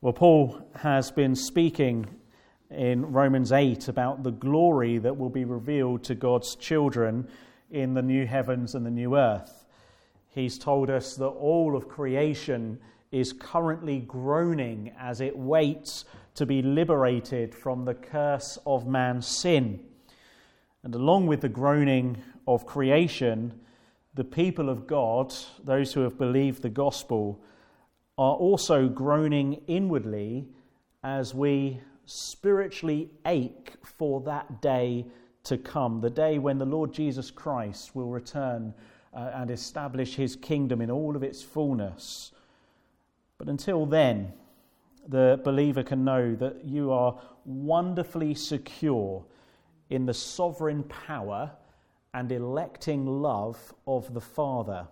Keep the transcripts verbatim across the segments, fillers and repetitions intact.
Well, Paul has been speaking in Romans eight about the glory that will be revealed to God's children in the new heavens and the new earth. He's told us that all of creation is currently groaning as it waits to be liberated from the curse of man's sin. And along with the groaning of creation, the people of God, those who have believed the gospel, are also groaning inwardly as we spiritually ache for that day to come, the day when the Lord Jesus Christ will return uh, and establish his kingdom in all of its fullness. But until then, the believer can know that you are wonderfully secure in the sovereign power and electing love of the Father.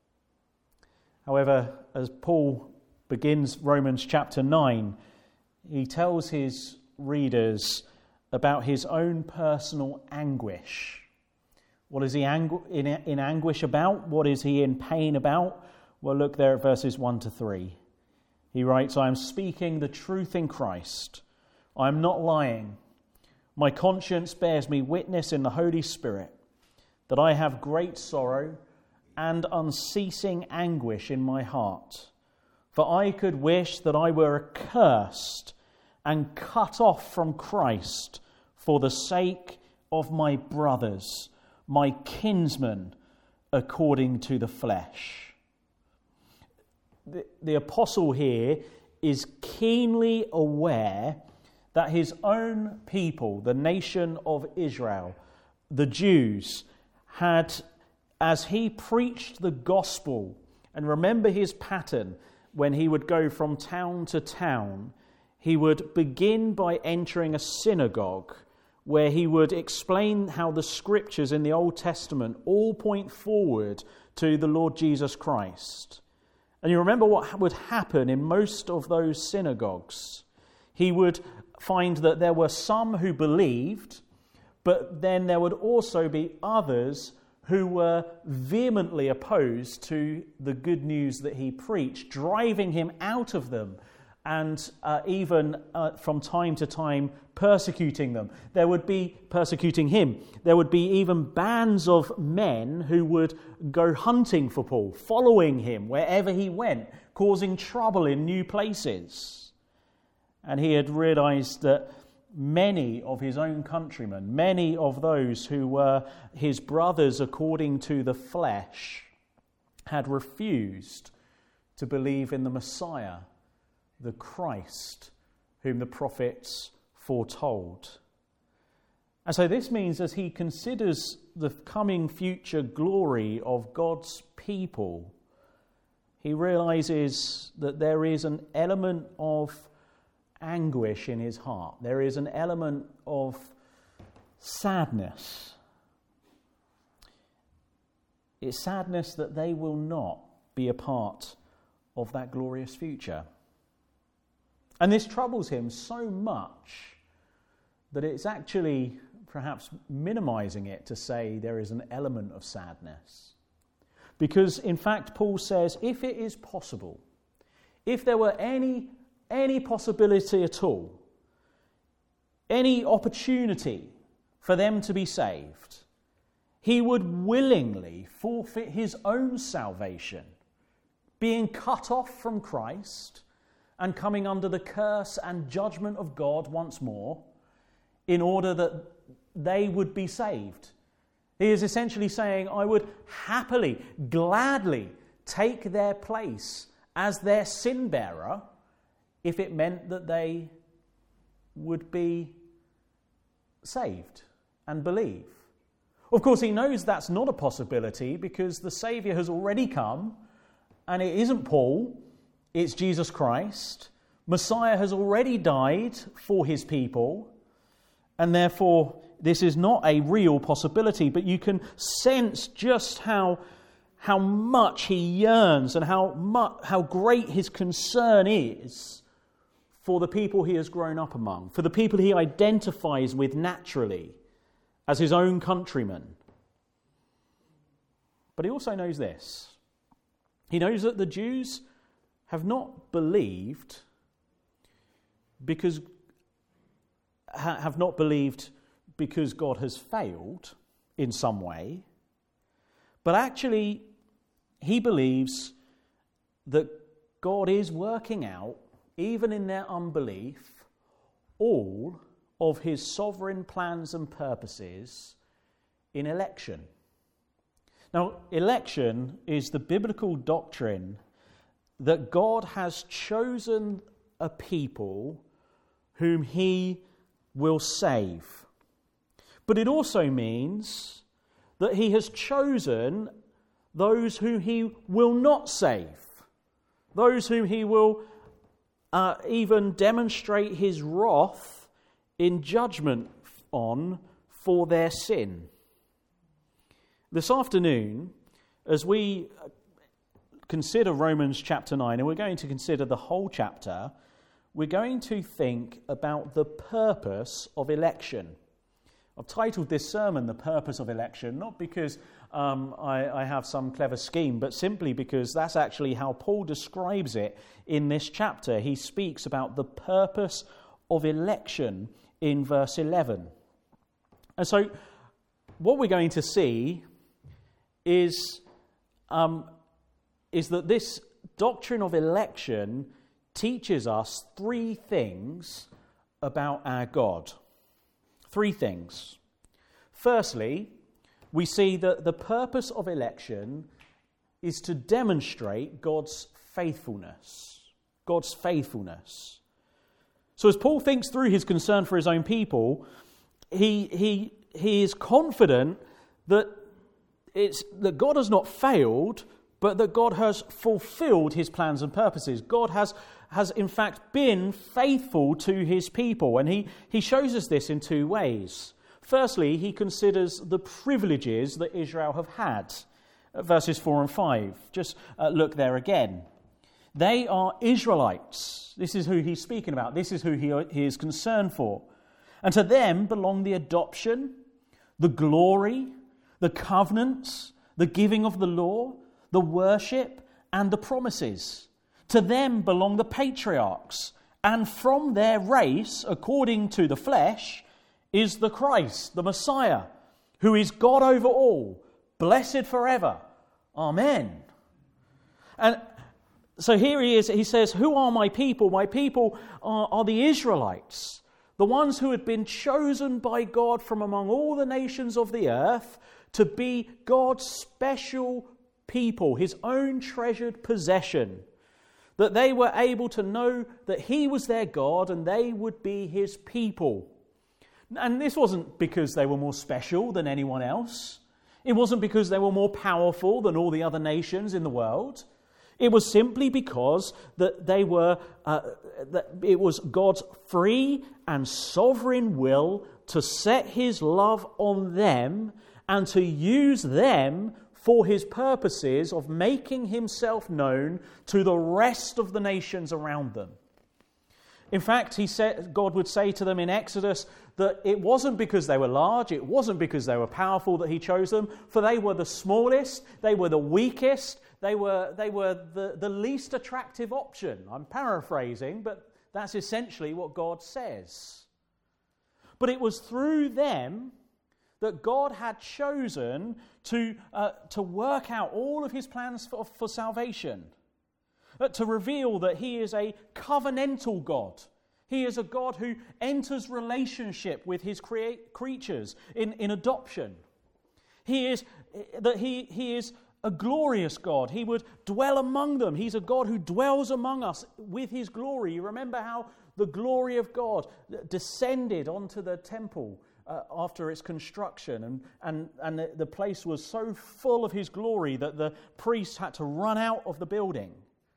However, as Paul begins Romans chapter nine, he tells his readers about his own personal anguish. What is he angu- in, in anguish about? What is he in pain about? Well, look there at verses one to three. He writes, I am speaking the truth in Christ. I am not lying. My conscience bears me witness in the Holy Spirit that I have great sorrow and unceasing anguish in my heart. For I could wish that I were accursed and cut off from Christ for the sake of my brothers, my kinsmen, according to the flesh. The, the apostle here is keenly aware that his own people, the nation of Israel, the Jews, had, as he preached the gospel, and remember his pattern when he would go from town to town, he would begin by entering a synagogue where he would explain how the scriptures in the Old Testament all point forward to the Lord Jesus Christ. And you remember what would happen in most of those synagogues. He would find that there were some who believed, but then there would also be others who were vehemently opposed to the good news that he preached, driving him out of them and uh, even uh, from time to time persecuting them. There would be persecuting him. There would be even bands of men who would go hunting for Paul, following him wherever he went, causing trouble in new places. And he had realized that many of his own countrymen, many of those who were his brothers according to the flesh, had refused to believe in the Messiah, the Christ, whom the prophets foretold. And so this means, as he considers the coming future glory of God's people, he realizes that there is an element of anguish in his heart. There is an element of sadness. It's sadness that they will not be a part of that glorious future. And this troubles him so much that it's actually perhaps minimizing it to say there is an element of sadness. Because in fact, Paul says, if it is possible, if there were any Any possibility at all, any opportunity for them to be saved, he would willingly forfeit his own salvation, being cut off from Christ and coming under the curse and judgment of God once more, in order that they would be saved. He is essentially saying, I would happily, gladly take their place as their sin bearer if it meant that they would be saved and believe. Of course, he knows that's not a possibility because the Saviour has already come, and it isn't Paul, it's Jesus Christ. Messiah has already died for his people, and therefore this is not a real possibility. But you can sense just how, how much he yearns and how much, how great his concern is for the people he has grown up among, for the people he identifies with naturally as his own countrymen. But he also knows this. He knows that the Jews have not believed because ha, have not believed because God has failed in some way, but actually he believes that God is working out, even in their unbelief, all of his sovereign plans and purposes in election. Now, election is the biblical doctrine that God has chosen a people whom he will save. But it also means that he has chosen those whom he will not save, those whom he will uh, even demonstrate his wrath in judgment on for their sin. This afternoon, as we consider Romans chapter nine, and we're going to consider the whole chapter, we're going to think about the purpose of election. I've titled this sermon, The Purpose of Election, not because um, I, I have some clever scheme, but simply because that's actually how Paul describes it in this chapter. He speaks about the purpose of election in verse eleven. And so what we're going to see is, um, is that this doctrine of election teaches us three things about our God. Three things. Firstly, we see that the purpose of election is to demonstrate God's faithfulness. God's faithfulness. So as Paul thinks through his concern for his own people, he he he is confident that it's that God has not failed, but that God has fulfilled his plans and purposes. God has has in fact been faithful to his people, and he, he shows us this in two ways. Firstly, he considers the privileges that Israel have had. Verses four and five. Just uh, look there again. They are Israelites. This is who he's speaking about. This is who he, he is concerned for. And to them belong the adoption, the glory, the covenants, the giving of the law, the worship, and the promises. To them belong the patriarchs, and from their race, according to the flesh, is the Christ, the Messiah, who is God over all, blessed forever. Amen. And so here he is, he says, who are my people? My people are, are the Israelites, the ones who had been chosen by God from among all the nations of the earth to be God's special people, his own treasured possession. That they were able to know that he was their God and they would be his people. And this wasn't because they were more special than anyone else. It wasn't because they were more powerful than all the other nations in the world. It was simply because that they were uh, that it was God's free and sovereign will to set his love on them and to use them for his purposes of making himself known to the rest of the nations around them. In fact, he said, God would say to them in Exodus that it wasn't because they were large, it wasn't because they were powerful that he chose them, for they were the smallest, they were the weakest, they were, they were the, the least attractive option. I'm paraphrasing, but that's essentially what God says. But it was through them that God had chosen to, uh, to work out all of his plans for, for salvation, uh, to reveal that he is a covenantal God. He is a God who enters relationship with his create, creatures in, in adoption. He is that he, he is a glorious God. He would dwell among them. He's a God who dwells among us with his glory. You remember how the glory of God descended onto the temple Uh, after its construction, and, and, and the, the place was so full of his glory that the priests had to run out of the building.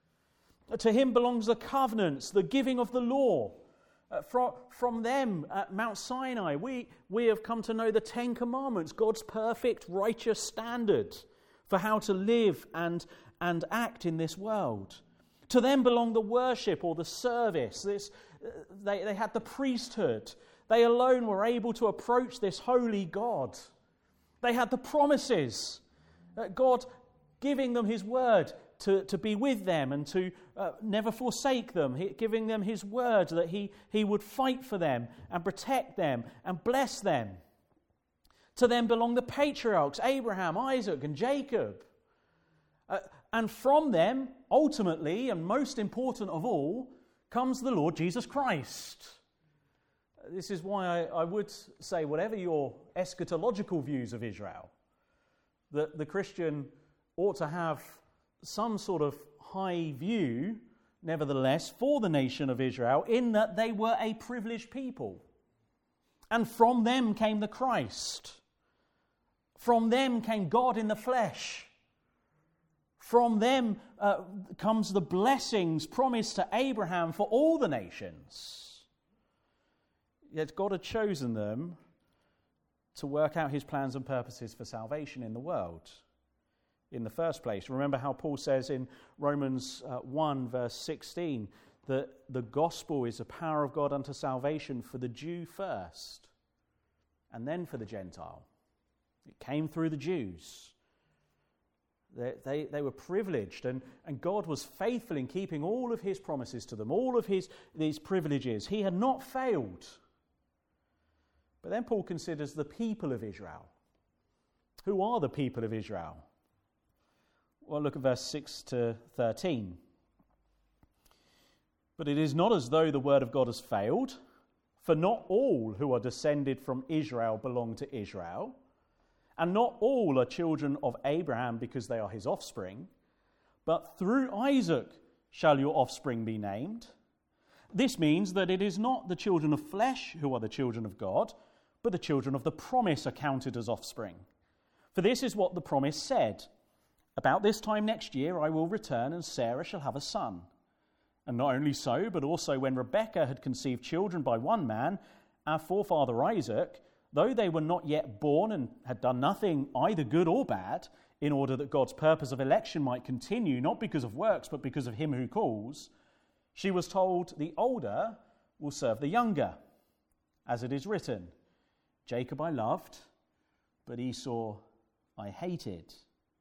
To him belongs the covenants, the giving of the law. Uh, from, from them at Mount Sinai, we, we have come to know the Ten Commandments, God's perfect, righteous standard for how to live and, and act in this world. To them belong the worship or the service. This, uh, they, they had the priesthood. They alone were able to approach this holy God. They had the promises, God giving them his word, to, to be with them and to uh, never forsake them, he, giving them his word that he, he would fight for them and protect them and bless them. To them belong the patriarchs, Abraham, Isaac, and Jacob. Uh, and from them, ultimately, and most important of all, comes the Lord Jesus Christ. This is why I, I would say, whatever your eschatological views of Israel, that the Christian ought to have some sort of high view, nevertheless, for the nation of Israel, in that they were a privileged people. And from them came the Christ. From them came God in the flesh. From them uh, comes the blessings promised to Abraham for all the nations. Yet God had chosen them to work out his plans and purposes for salvation in the world in the first place. Remember how Paul says in Romans uh, one verse sixteen that the gospel is the power of God unto salvation for the Jew first and then for the Gentile. It came through the Jews. They, they, they were privileged, and, and God was faithful in keeping all of his promises to them, all of his these privileges. He had not failed. But then Paul considers the people of Israel. Who are the people of Israel? Well, look at verse six to thirteen. But it is not as though the word of God has failed, for not all who are descended from Israel belong to Israel, and not all are children of Abraham because they are his offspring, but through Isaac shall your offspring be named. This means that it is not the children of flesh who are the children of God, but the children of the promise are counted as offspring. For this is what the promise said, about this time next year I will return, and Sarah shall have a son. And not only so, but also when Rebekah had conceived children by one man, our forefather Isaac, though they were not yet born and had done nothing either good or bad, in order that God's purpose of election might continue, not because of works, but because of him who calls, she was told, the older will serve the younger. As it is written, Jacob I loved, but Esau I hated.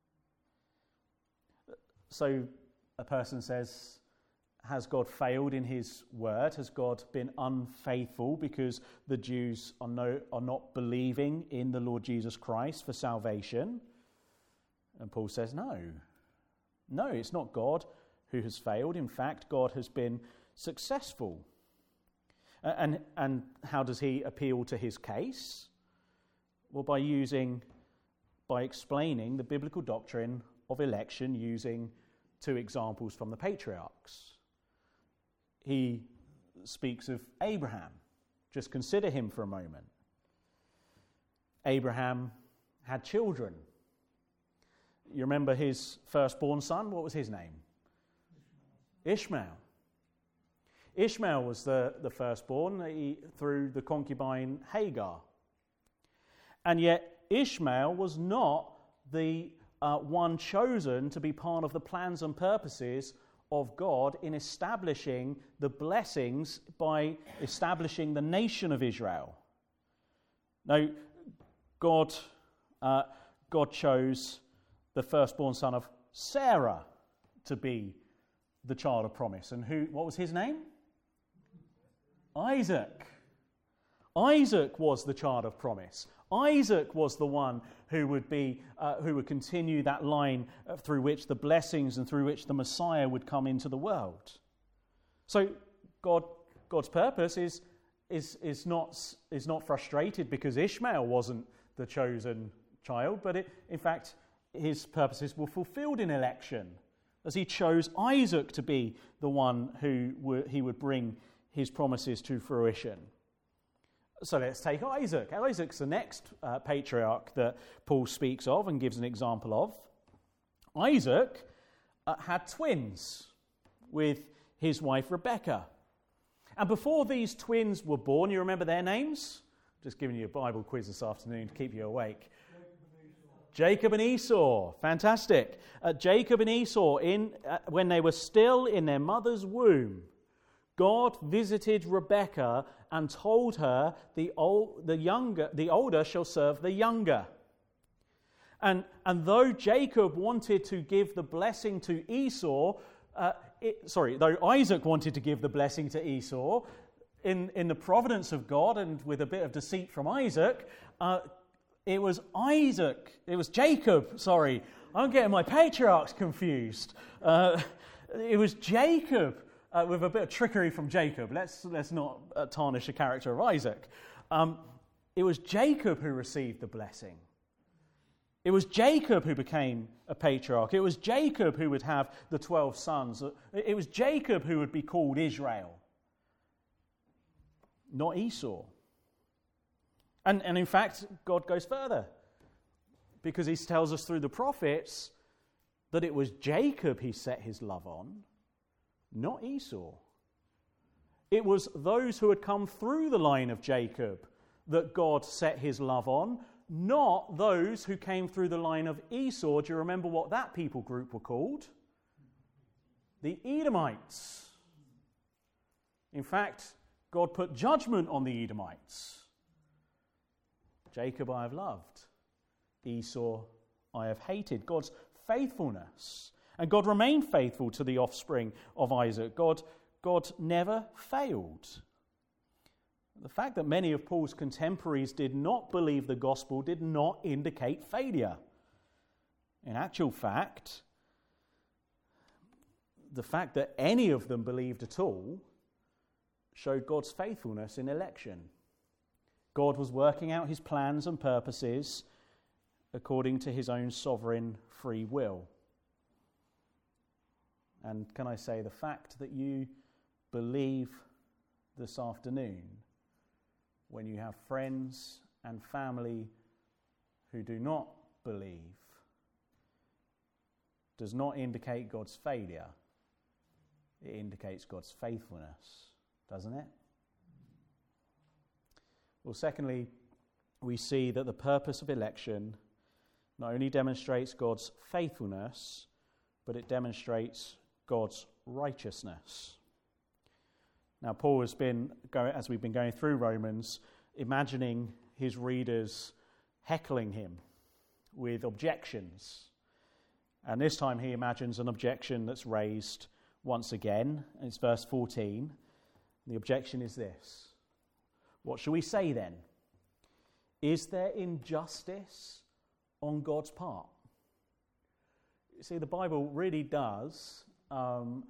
So a person says, has God failed in his word? Has God been unfaithful because the Jews are, no, are not believing in the Lord Jesus Christ for salvation? And Paul says, no. No, it's not God who has failed. In fact, God has been successful. And, and how does he appeal to his case? Well, by using, by explaining the biblical doctrine of election using two examples from the patriarchs. He speaks of Abraham. Just consider him for a moment. Abraham had children. You remember his firstborn son? What was his name? Ishmael. Ishmael was the, the firstborn he, through the concubine Hagar. And yet Ishmael was not the uh, one chosen to be part of the plans and purposes of God in establishing the blessings by establishing the nation of Israel. Now, God, uh, God chose the firstborn son of Sarah to be the child of promise. And who? What was his name? Isaac. Isaac was the child of promise. Isaac was the one who would be, uh, who would continue that line through which the blessings and through which the Messiah would come into the world. So God, God's purpose is is is not is not frustrated because Ishmael wasn't the chosen child, but it, in fact, his purposes were fulfilled in election, as he chose Isaac to be the one who w- he would bring his promises to fruition. So let's take Isaac. Isaac's the next uh, patriarch that Paul speaks of and gives an example of. Isaac uh, had twins with his wife Rebekah. And before these twins were born, you remember their names? Just giving you a Bible quiz this afternoon to keep you awake. Jacob and Esau. Fantastic. Uh, Jacob and Esau, in uh, when they were still in their mother's womb, God visited Rebekah and told her the old, the younger, the older shall serve the younger. And, and though Jacob wanted to give the blessing to Esau, uh, it, sorry, though Isaac wanted to give the blessing to Esau, in, in the providence of God and with a bit of deceit from Isaac, uh, it was Isaac, it was Jacob, sorry, I'm getting my patriarchs confused. Uh, it was Jacob, uh, with a bit of trickery from Jacob. Let's, let's not uh, tarnish the character of Isaac. Um, it was Jacob who received the blessing. It was Jacob who became a patriarch. It was Jacob who would have the twelve sons. It was Jacob who would be called Israel, not Esau. And, and in fact, God goes further, because he tells us through the prophets that it was Jacob he set his love on, not Esau. It was those who had come through the line of Jacob that God set his love on, not those who came through the line of Esau. Do you remember what that people group were called? The Edomites. In fact, God put judgment on the Edomites. Jacob I have loved, Esau I have hated. God's faithfulness. And God remained faithful to the offspring of Isaac. God, God never failed. The fact that many of Paul's contemporaries did not believe the gospel did not indicate failure. In actual fact, the fact that any of them believed at all showed God's faithfulness in election. God was working out his plans and purposes according to his own sovereign free will. And can I say, the fact that you believe this afternoon, when you have friends and family who do not believe, does not indicate God's failure. It indicates God's faithfulness, doesn't it? Well, secondly, we see that the purpose of election not only demonstrates God's faithfulness, but it demonstrates God's righteousness. Now, Paul has been, going, as we've been going through Romans, imagining his readers heckling him with objections. And this time he imagines an objection that's raised once again. It's verse fourteen. The objection is this. What shall we say then? Is there injustice on God's part? You see, the Bible really does um,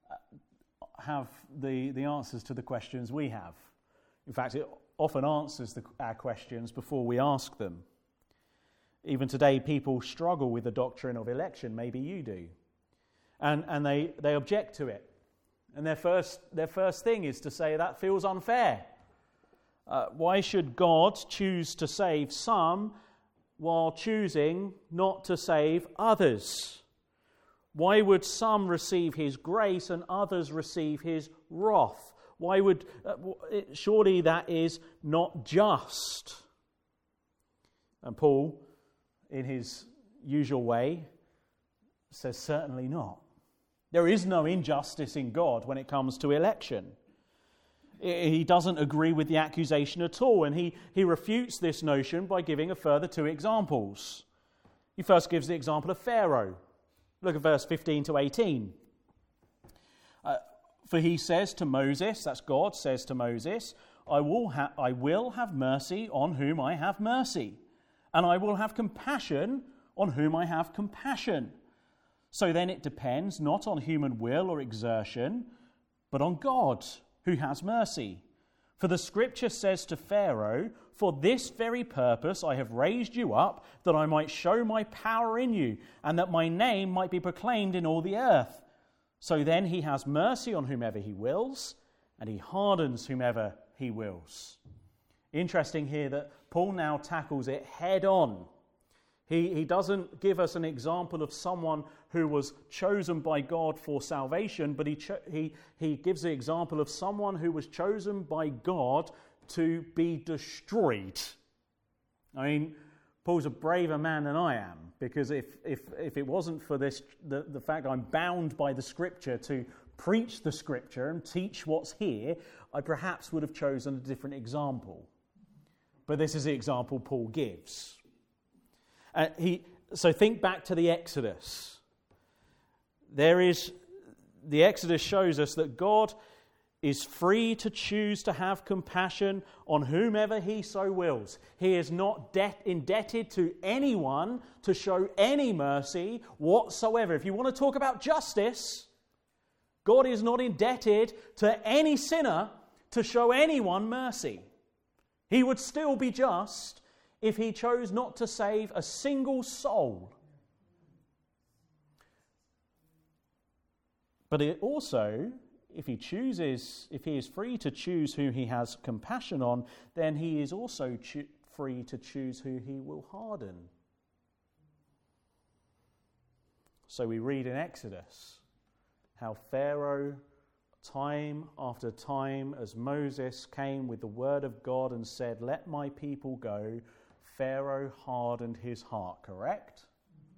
have the, the answers to the questions we have. In fact, it often answers the, our questions before we ask them. Even today, people struggle with the doctrine of election. Maybe you do. And, and they, they object to it. And their first, their first thing is to say that feels unfair. Uh, why should God choose to save some while choosing not to save others? Why would some receive his grace and others receive his wrath? Why would, uh, surely that is not just. And Paul, in his usual way, says certainly not. There is no injustice in God when it comes to election. He doesn't agree with the accusation at all, and he, he refutes this notion by giving a further two examples. He first gives the example of Pharaoh. Look at verse fifteen to eighteen. Uh, For he says to Moses, that's God, says to Moses, I will, ha- I will have mercy on whom I have mercy, and I will have compassion on whom I have compassion. So then it depends not on human will or exertion, but on God, who has mercy. For the scripture says to Pharaoh, for this very purpose I have raised you up, that I might show my power in you, and that my name might be proclaimed in all the earth. So then he has mercy on whomever he wills, and he hardens whomever he wills. Interesting here that Paul now tackles it head on. He, he doesn't give us an example of someone who was chosen by God for salvation, but he, cho- he, he gives the example of someone who was chosen by God to be destroyed. I mean, Paul's a braver man than I am, because if if, if it wasn't for this, the, the fact I'm bound by the Scripture to preach the Scripture and teach what's here, I perhaps would have chosen a different example. But this is the example Paul gives. Uh, he so think back to the Exodus. There is, the Exodus shows us that God is free to choose to have compassion on whomever he so wills. He is not debt indebted to anyone to show any mercy whatsoever. If you want to talk about justice, God is not indebted to any sinner to show anyone mercy. He would still be just if he chose not to save a single soul. But it also, if he chooses, if he is free to choose who he has compassion on, then he is also cho- free to choose who he will harden. So we read in Exodus how Pharaoh, time after time, as Moses came with the word of God and said, "Let my people go," Pharaoh hardened his heart, correct?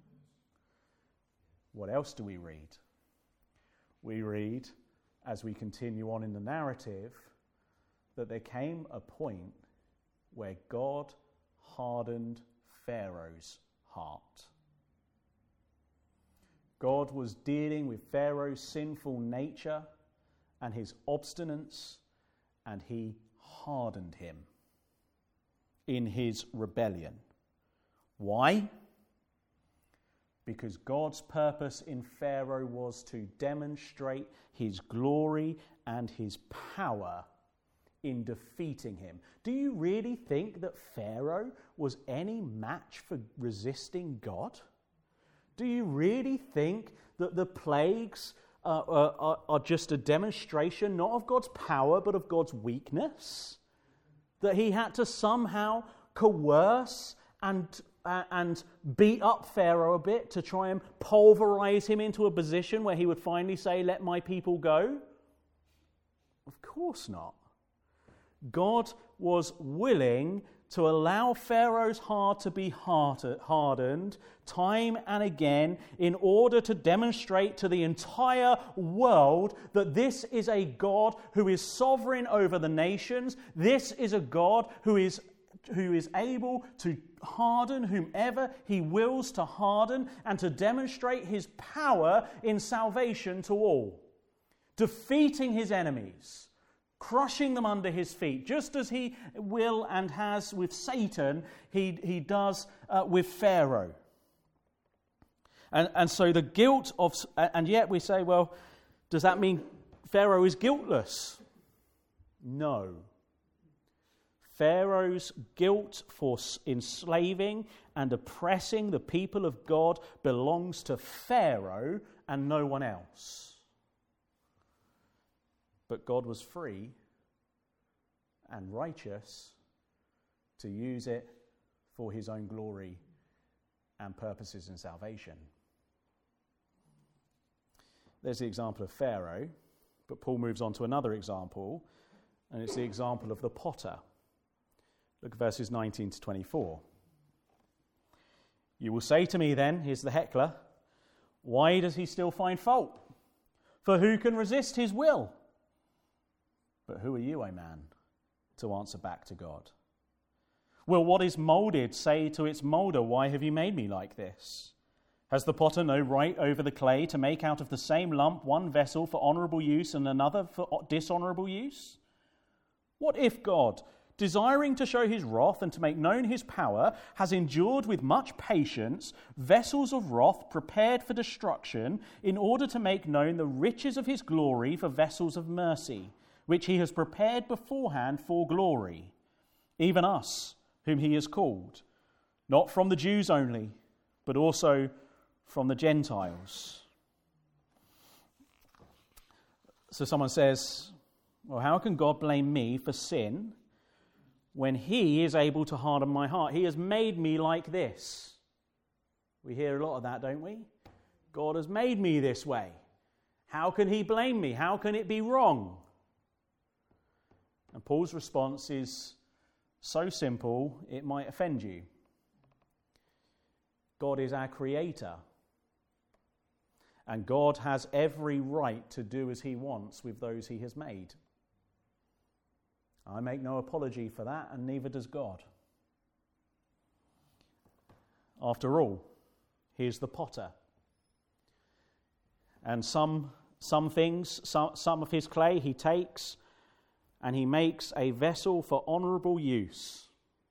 What else do we read? We read, as we continue on in the narrative, that there came a point where God hardened Pharaoh's heart. God was dealing with Pharaoh's sinful nature and his obstinance, and he hardened him in his rebellion. Why? Because God's purpose in Pharaoh was to demonstrate his glory and his power in defeating him. Do you really think that Pharaoh was any match for resisting God? Do you really think that the plagues uh, are, are just a demonstration not of God's power but of God's weakness? That he had to somehow coerce and uh, and beat up Pharaoh a bit to try and pulverize him into a position where he would finally say, "Let my people go"? Of course not. God was willing to allow Pharaoh's heart to be hardened time and again in order to demonstrate to the entire world that this is a God who is sovereign over the nations. This is a God who is who is able to harden whomever he wills to harden and to demonstrate his power in salvation to all, defeating his enemies, crushing them under his feet, just as he will and has with Satan, he, he does uh, with Pharaoh. And, and so the guilt of, and yet we say, well, does that mean Pharaoh is guiltless? No. Pharaoh's guilt for enslaving and oppressing the people of God belongs to Pharaoh and no one else. But God was free and righteous to use it for his own glory and purposes in salvation. There's the example of Pharaoh, but Paul moves on to another example, and it's the example of the potter. Look at verses nineteen to twenty-four. "You will say to me then," here's the heckler, "why does he still find fault? For who can resist his will? But who are you, O man, to answer back to God? Will what is moulded say to its moulder, 'Why have you made me like this?' Has the potter no right over the clay to make out of the same lump one vessel for honourable use and another for dishonourable use? What if God, desiring to show his wrath and to make known his power, has endured with much patience vessels of wrath prepared for destruction, in order to make known the riches of his glory for vessels of mercy, which he has prepared beforehand for glory, even us, whom he has called, not from the Jews only, but also from the Gentiles." So someone says, well, how can God blame me for sin when he is able to harden my heart? He has made me like this. We hear a lot of that, don't we? God has made me this way. How can he blame me? How can it be wrong? And Paul's response is so simple, it might offend you. God is our creator. And God has every right to do as he wants with those he has made. I make no apology for that, and neither does God. After all, He is the potter. And some some things, some, some of his clay he takes and he makes a vessel for honourable use.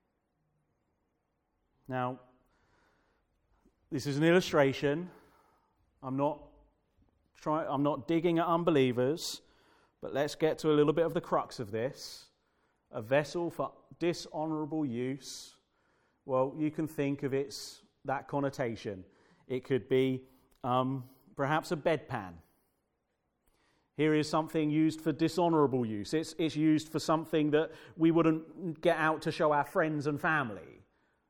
Now, this is an illustration. I'm not try, I'm not digging at unbelievers, but let's get to a little bit of the crux of this. A vessel for dishonourable use. Well, you can think of its that connotation. It could be um, perhaps a bedpan. Here is something used for dishonourable use. It's, it's used for something that we wouldn't get out to show our friends and family.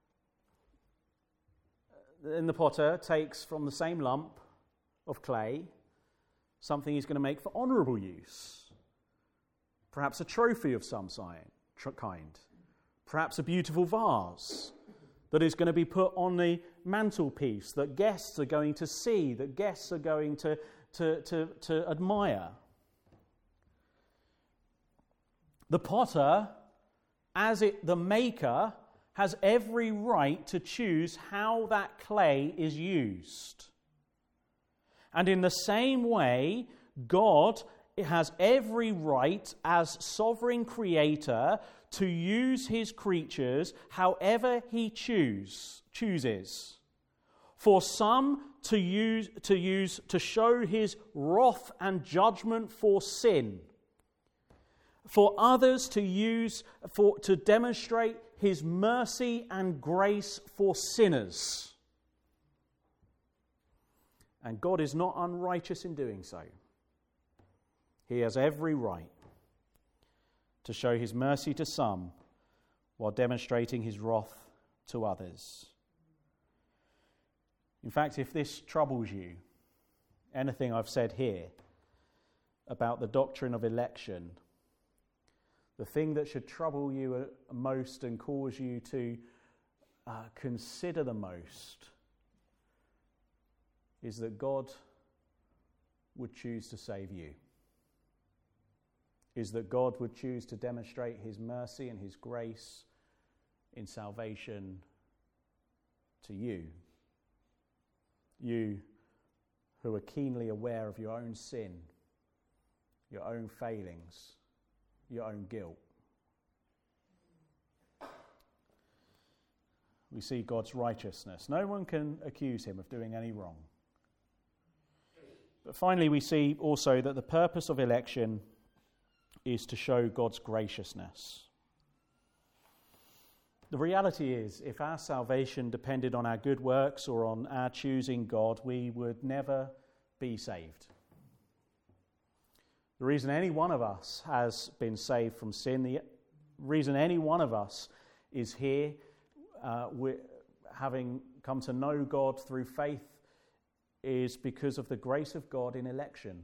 Then the potter takes from the same lump of clay something he's going to make for honourable use. Perhaps a trophy of some kind. Perhaps a beautiful vase that is going to be put on the mantelpiece that guests are going to see, that guests are going to, to, to, to admire. The potter, as it, the maker, has every right to choose how that clay is used. And in the same way, God has every right as sovereign creator to use his creatures however he choose, chooses. For some to use to use to show his wrath and judgment for sin. For others to use for to demonstrate his mercy and grace for sinners. And God is not unrighteous in doing so. He has every right to show his mercy to some while demonstrating his wrath to others. In fact, if this troubles you, anything I've said here about the doctrine of election, the thing that should trouble you most and cause you to uh, consider the most is that God would choose to save you. Is that God would choose to demonstrate his mercy and his grace in salvation to you. You who are keenly aware of your own sin, your own failings, your own guilt. We see God's righteousness. No one can accuse him of doing any wrong. But finally, we see also that the purpose of election is to show God's graciousness. The reality is, if our salvation depended on our good works or on our choosing God, we would never be saved. The reason any one of us has been saved from sin, the reason any one of us is here, uh, having come to know God through faith, is because of the grace of God in election.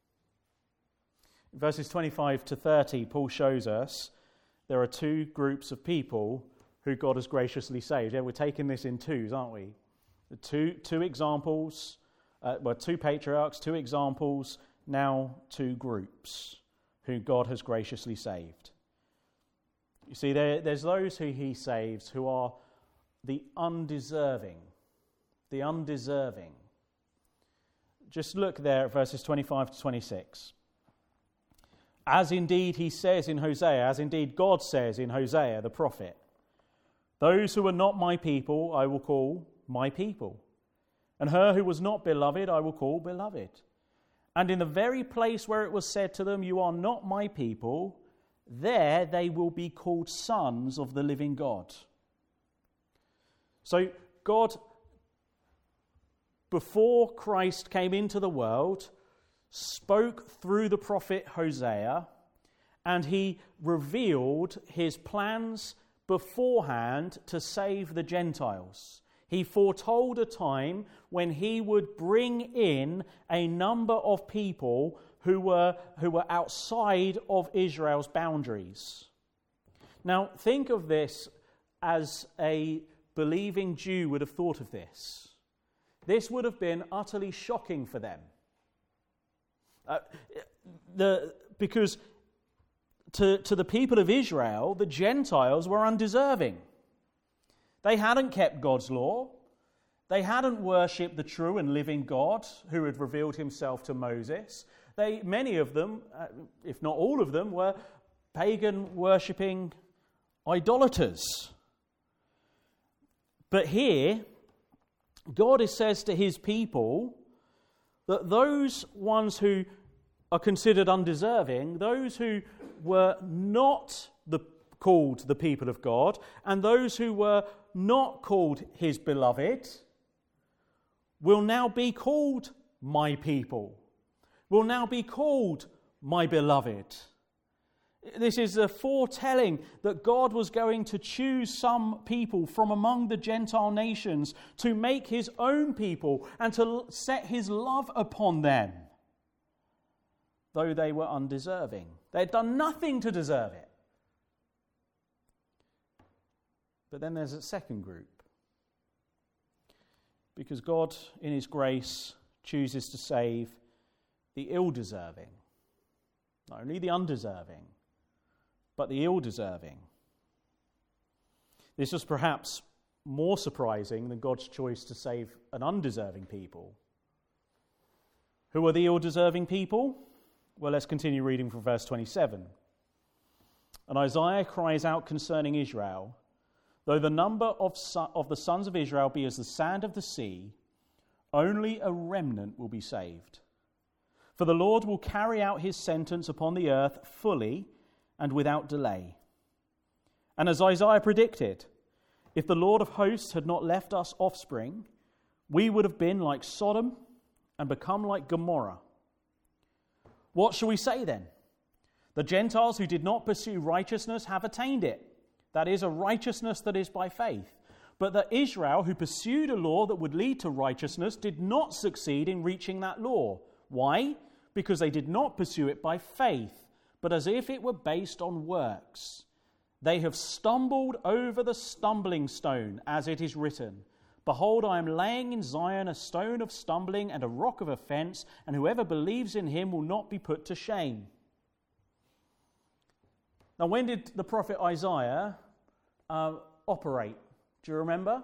In verses twenty-five to thirty, Paul shows us there are two groups of people who God has graciously saved. Yeah, we're taking this in twos, aren't we? The two two examples, uh, well, two patriarchs, two examples, now two groups who God has graciously saved. You see, there, there's those who he saves who are the undeserving, the undeserving. Just look there at verses twenty-five to twenty-six. As indeed he says in Hosea, as indeed God says in Hosea the prophet, those who are not my people I will call my people, and her who was not beloved I will call beloved. And in the very place where it was said to them, you are not my people, there they will be called sons of the living God. So God, before Christ came into the world, spoke through the prophet Hosea, and he revealed his plans beforehand to save the Gentiles. He foretold a time when he would bring in a number of people who were, who were outside of Israel's boundaries. Now, think of this as a believing Jew would have thought of this. This would have been utterly shocking for them. Uh, the, because to, to the people of Israel, the Gentiles were undeserving. They hadn't kept God's law. They hadn't worshipped the true and living God who had revealed himself to Moses. They, many of them, uh, if not all of them, were pagan worshipping idolaters. But here, God says to his people that those ones who are considered undeserving, those who were not the, called the people of God, and those who were not called his beloved, will now be called my people, will now be called my beloved. This is a foretelling that God was going to choose some people from among the Gentile nations to make his own people and to set his love upon them, though they were undeserving. They had done nothing to deserve it. But then there's a second group. Because God, in his grace, chooses to save the ill-deserving. Not only the undeserving, but the ill-deserving. This was perhaps more surprising than God's choice to save an undeserving people. Who are the ill-deserving people? Well, let's continue reading from verse twenty-seven. And Isaiah cries out concerning Israel, though the number of, son, of the sons of Israel be as the sand of the sea, only a remnant will be saved. For the Lord will carry out his sentence upon the earth fully and without delay. And as Isaiah predicted, if the Lord of hosts had not left us offspring, we would have been like Sodom and become like Gomorrah. What shall we say then? The Gentiles who did not pursue righteousness have attained it. That is, a righteousness that is by faith. But that Israel, who pursued a law that would lead to righteousness, did not succeed in reaching that law. Why? Because they did not pursue it by faith, but as if it were based on works. They have stumbled over the stumbling stone, as it is written, Behold, I am laying in Zion a stone of stumbling and a rock of offense, and whoever believes in him will not be put to shame. Now, when did the prophet Isaiah uh, operate? Do you remember?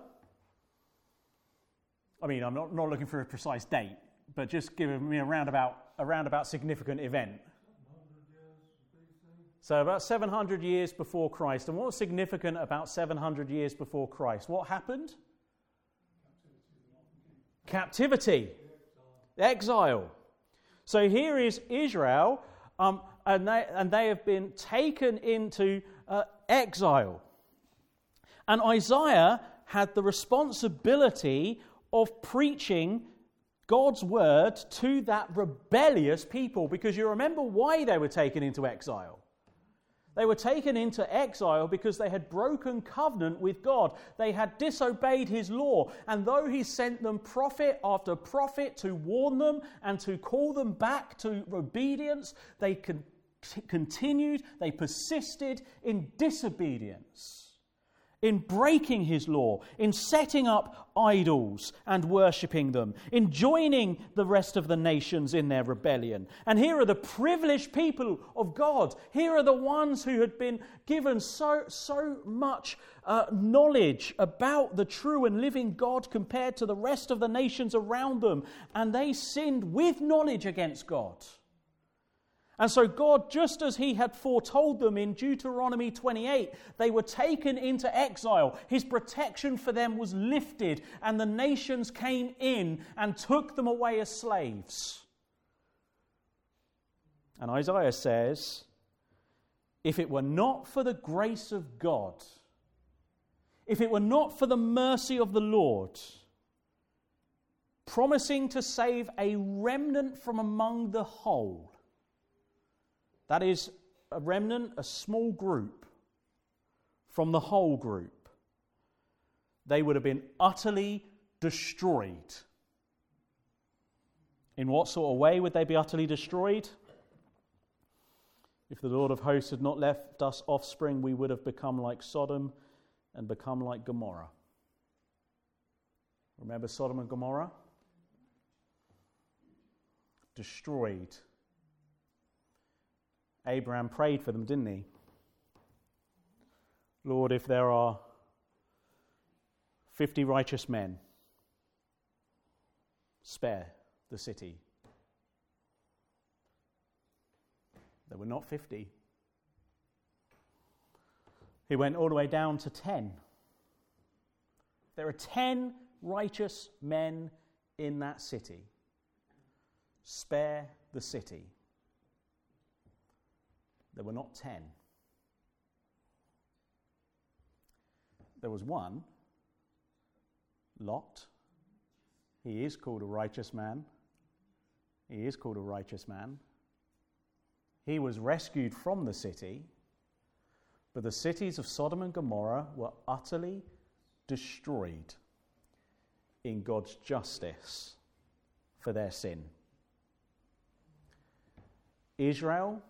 I mean, I'm not, not looking for a precise date, but just giving me a roundabout, a roundabout significant event. So about seven hundred years before Christ. And what was significant about seven hundred years before Christ? What happened? Captivity. Exile. So here is Israel, um, and, they, and they have been taken into uh, exile. And Isaiah had the responsibility of preaching God's word to that rebellious people, because you remember why they were taken into exile. They were taken into exile because they had broken covenant with God. They had disobeyed his law. And though he sent them prophet after prophet to warn them and to call them back to obedience, they con- continued, they persisted in disobedience, in breaking his law, in setting up idols and worshipping them, in joining the rest of the nations in their rebellion. And here are the privileged people of God. Here are the ones who had been given so, so much uh, knowledge about the true and living God compared to the rest of the nations around them. And they sinned with knowledge against God. And so God, just as he had foretold them in Deuteronomy twenty-eight, they were taken into exile. His protection for them was lifted, and the nations came in and took them away as slaves. And Isaiah says, if it were not for the grace of God, if it were not for the mercy of the Lord, promising to save a remnant from among the whole, that is, a remnant, a small group from the whole group, they would have been utterly destroyed. In what sort of way would they be utterly destroyed? If the Lord of hosts had not left us offspring, we would have become like Sodom and become like Gomorrah. Remember Sodom and Gomorrah? Destroyed. Abraham prayed for them, didn't he? Lord, if there are fifty righteous men, spare the city. There were not fifty. He went all the way down to ten. There are ten righteous men in that city. Spare the city. There were not ten. There was one, Lot. He is called a righteous man. He is called a righteous man. He was rescued from the city, but the cities of Sodom and Gomorrah were utterly destroyed in God's justice for their sin. Israel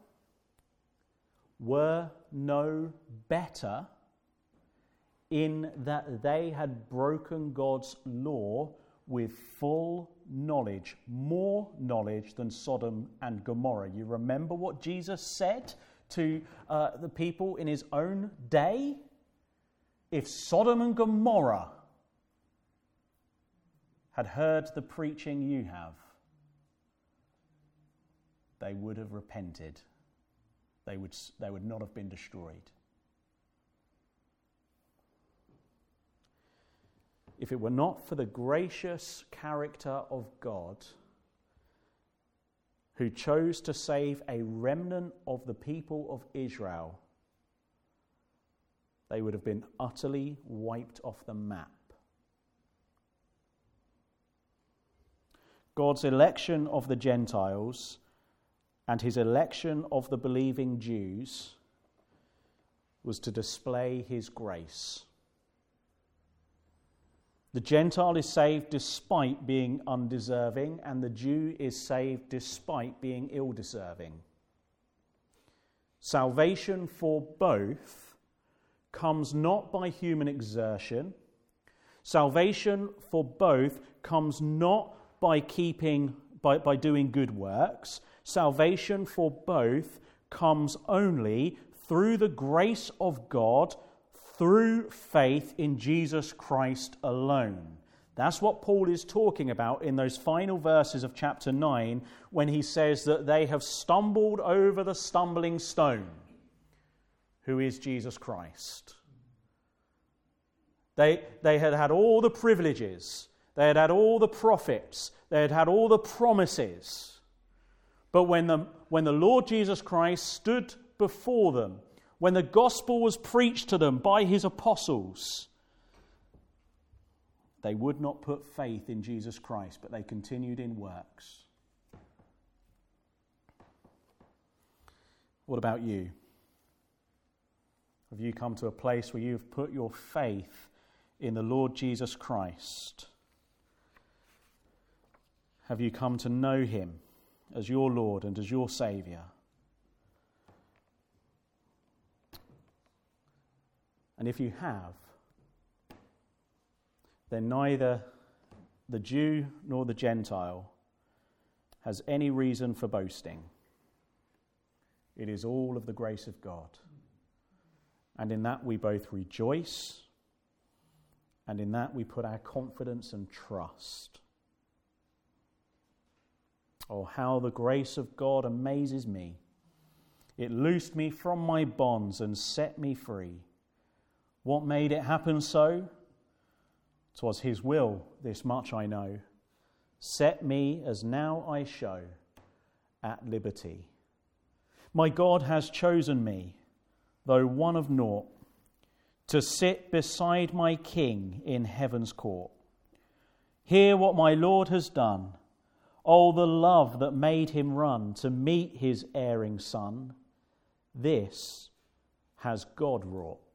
were no better in that they had broken God's law with full knowledge, more knowledge than Sodom and Gomorrah. You remember what Jesus said to uh, the people in his own day? If Sodom and Gomorrah had heard the preaching you have, they would have repented. They would, they would not have been destroyed. If it were not for the gracious character of God, who chose to save a remnant of the people of Israel, they would have been utterly wiped off the map. God's election of the Gentiles and his election of the believing Jews was to display his grace. The Gentile is saved despite being undeserving, and the Jew is saved despite being ill-deserving. Salvation for both comes not by human exertion. Salvation for both comes not by keeping by, by doing good works. Salvation for both comes only through the grace of God, through faith in Jesus Christ alone. That's what Paul is talking about in those final verses of chapter nine, when he says that they have stumbled over the stumbling stone, who is Jesus Christ. They, they had had all the privileges, they had had all the prophets, they had had all the promises. But when the, when the Lord Jesus Christ stood before them, when the gospel was preached to them by his apostles, they would not put faith in Jesus Christ, but they continued in works. What about you? Have you come to a place where you've put your faith in the Lord Jesus Christ? Have you come to know him as your Lord and as your Saviour? And if you have, then neither the Jew nor the Gentile has any reason for boasting. It is all of the grace of God. And in that we both rejoice, and in that we put our confidence and trust. Oh, how the grace of God amazes me. It loosed me from my bonds and set me free. What made it happen so? 'Twas his will, this much I know. Set me, as now I show, at liberty. My God has chosen me, though one of naught, to sit beside my King in heaven's court. Hear what my Lord has done. Oh, the love that made him run to meet his erring Son. This has God wrought.